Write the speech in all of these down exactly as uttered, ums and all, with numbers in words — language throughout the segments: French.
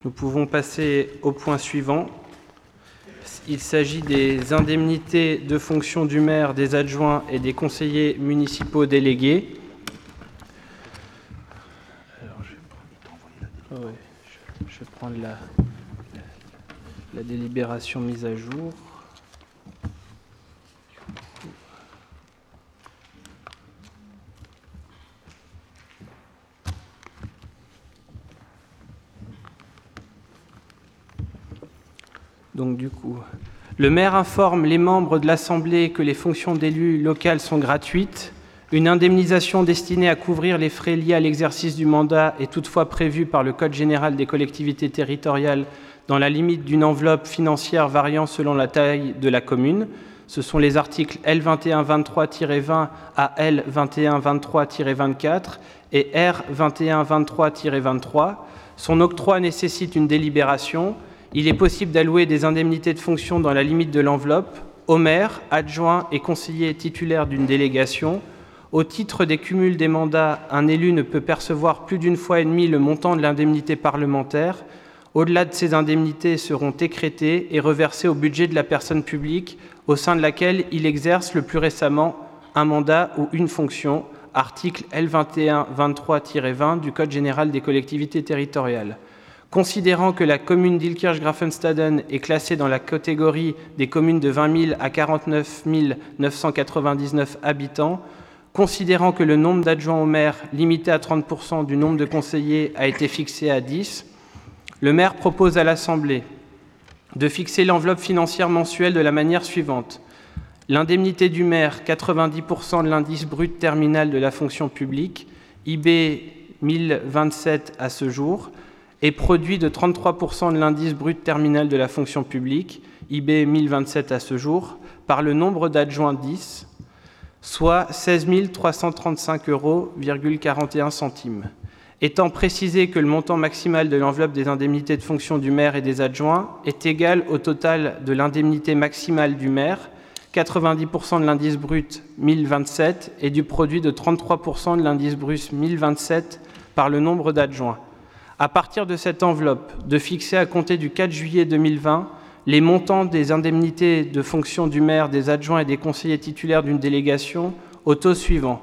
Nous pouvons passer au point suivant. Il s'agit des indemnités de fonction du maire, des adjoints et des conseillers municipaux délégués. Alors, je, vais prendre... oh ouais, je, je vais prendre la, la, la délibération mise à jour. Donc du coup, le maire informe les membres de l'Assemblée que les fonctions d'élu local sont gratuites. Une indemnisation destinée à couvrir les frais liés à l'exercice du mandat est toutefois prévue par le Code général des collectivités territoriales dans la limite d'une enveloppe financière variant selon la taille de la commune. Ce sont les articles L vingt et un vingt-trois tiret vingt à L vingt et un vingt-trois tiret vingt-quatre et R vingt et un vingt-trois tiret vingt-trois. Son octroi nécessite une délibération. Il est possible d'allouer des indemnités de fonction dans la limite de l'enveloppe au maire, adjoint et conseiller titulaire d'une délégation. Au titre des cumuls des mandats, un élu ne peut percevoir plus d'une fois et demie le montant de l'indemnité parlementaire. Au-delà de ces indemnités seront écrêtées et reversées au budget de la personne publique au sein de laquelle il exerce le plus récemment un mandat ou une fonction, article L vingt et un vingt-trois tiret vingt du Code général des collectivités territoriales. Considérant que la commune d'Illkirch-Graffenstaden est classée dans la catégorie des communes de vingt mille à quarante-neuf mille neuf cent quatre-vingt-dix-neuf habitants, considérant que le nombre d'adjoints au maire, limité à trente pour cent du nombre de conseillers, a été fixé à dix, le maire propose à l'Assemblée de fixer l'enveloppe financière mensuelle de la manière suivante. L'indemnité du maire, quatre-vingt-dix pour cent de l'indice brut terminal de la fonction publique, I B mille vingt-sept à ce jour, est produit de trente-trois pour cent de l'indice brut terminal de la fonction publique, I B mille vingt-sept à ce jour, par le nombre d'adjoints dix, soit seize mille trois cent trente-cinq euros virgule quarante et un centimes. Étant précisé que le montant maximal de l'enveloppe des indemnités de fonction du maire et des adjoints est égal au total de l'indemnité maximale du maire, quatre-vingt-dix pour cent de l'indice brut mille vingt-sept et du produit de trente-trois pour cent de l'indice brut mille vingt-sept par le nombre d'adjoints. À partir de cette enveloppe, de fixer à compter du quatre juillet deux mille vingt les montants des indemnités de fonction du maire, des adjoints et des conseillers titulaires d'une délégation au taux suivant.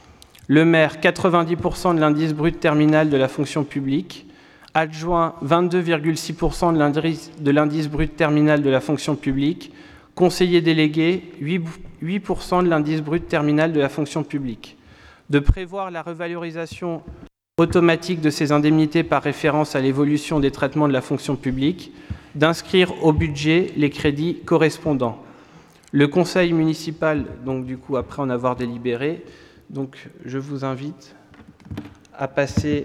Le maire, quatre-vingt-dix pour cent de l'indice brut terminal de la fonction publique, adjoint, vingt-deux virgule six pour cent de l'indice brut terminal de la fonction publique, conseiller délégué, huit pour cent de l'indice brut terminal de la fonction publique. De prévoir la revalorisation automatique de ces indemnités par référence à l'évolution des traitements de la fonction publique, d'inscrire au budget les crédits correspondants. Le conseil municipal, donc du coup après en avoir délibéré, donc je vous invite à passer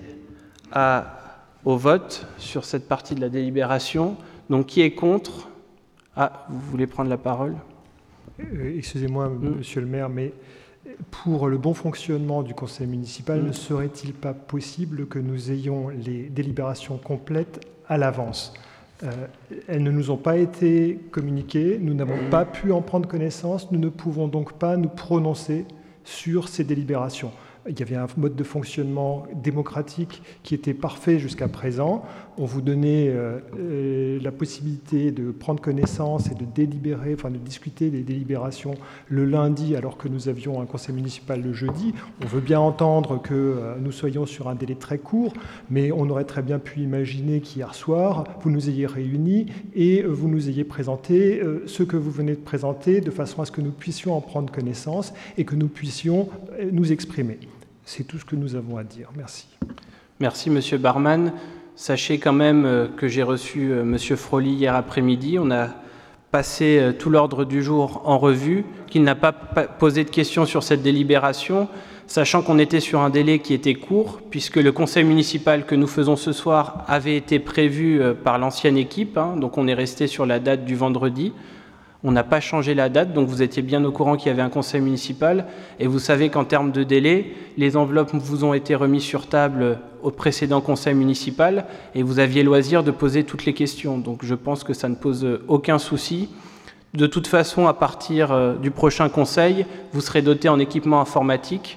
à, au vote sur cette partie de la délibération. Donc qui est contre? Ah, vous voulez prendre la parole? euh, Excusez-moi, mmh. Monsieur le maire, mais pour le bon fonctionnement du conseil municipal, mmh. ne serait-il pas possible que nous ayons les délibérations complètes à l'avance? euh, Elles ne nous ont pas été communiquées, nous n'avons mmh. pas pu en prendre connaissance, nous ne pouvons donc pas nous prononcer sur ces délibérations. Il y avait un mode de fonctionnement démocratique qui était parfait jusqu'à présent. On vous donnait euh, euh, la possibilité de prendre connaissance et de délibérer, enfin de discuter des délibérations le lundi alors que nous avions un conseil municipal le jeudi. On veut bien entendre que euh, nous soyons sur un délai très court, mais on aurait très bien pu imaginer qu'hier soir, vous nous ayez réunis et euh, vous nous ayez présenté euh, ce que vous venez de présenter de façon à ce que nous puissions en prendre connaissance et que nous puissions euh, nous exprimer. C'est tout ce que nous avons à dire. Merci. Merci, Monsieur Barman. Sachez quand même que j'ai reçu Monsieur Froli hier après-midi. On a passé tout l'ordre du jour en revue, qu'il n'a pas posé de questions sur cette délibération, sachant qu'on était sur un délai qui était court, puisque le conseil municipal que nous faisons ce soir avait été prévu par l'ancienne équipe, hein, donc on est resté sur la date du vendredi. On n'a pas changé la date, donc vous étiez bien au courant qu'il y avait un conseil municipal. Et vous savez qu'en termes de délai, les enveloppes vous ont été remises sur table au précédent conseil municipal et vous aviez loisir de poser toutes les questions. Donc je pense que ça ne pose aucun souci. De toute façon, à partir du prochain conseil, vous serez doté en équipement informatique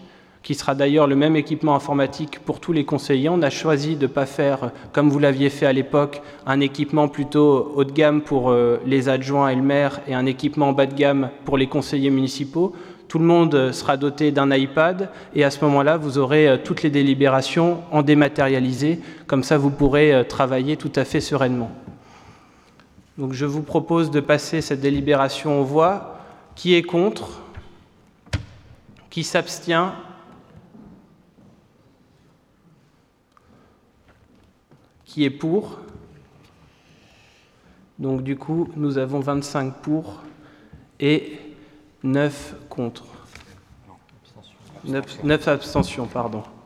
qui sera d'ailleurs le même équipement informatique pour tous les conseillers. On a choisi de ne pas faire, comme vous l'aviez fait à l'époque, un équipement plutôt haut de gamme pour les adjoints et le maire et un équipement bas de gamme pour les conseillers municipaux. Tout le monde sera doté d'un iPad et à ce moment-là, vous aurez toutes les délibérations en dématérialisé. Comme ça, vous pourrez travailler tout à fait sereinement. Donc, je vous propose de passer cette délibération aux voix. Qui est contre? Qui s'abstient? Qui est pour? Donc du coup, nous avons vingt-cinq pour et neuf contre. neuf, neuf abstentions, pardon.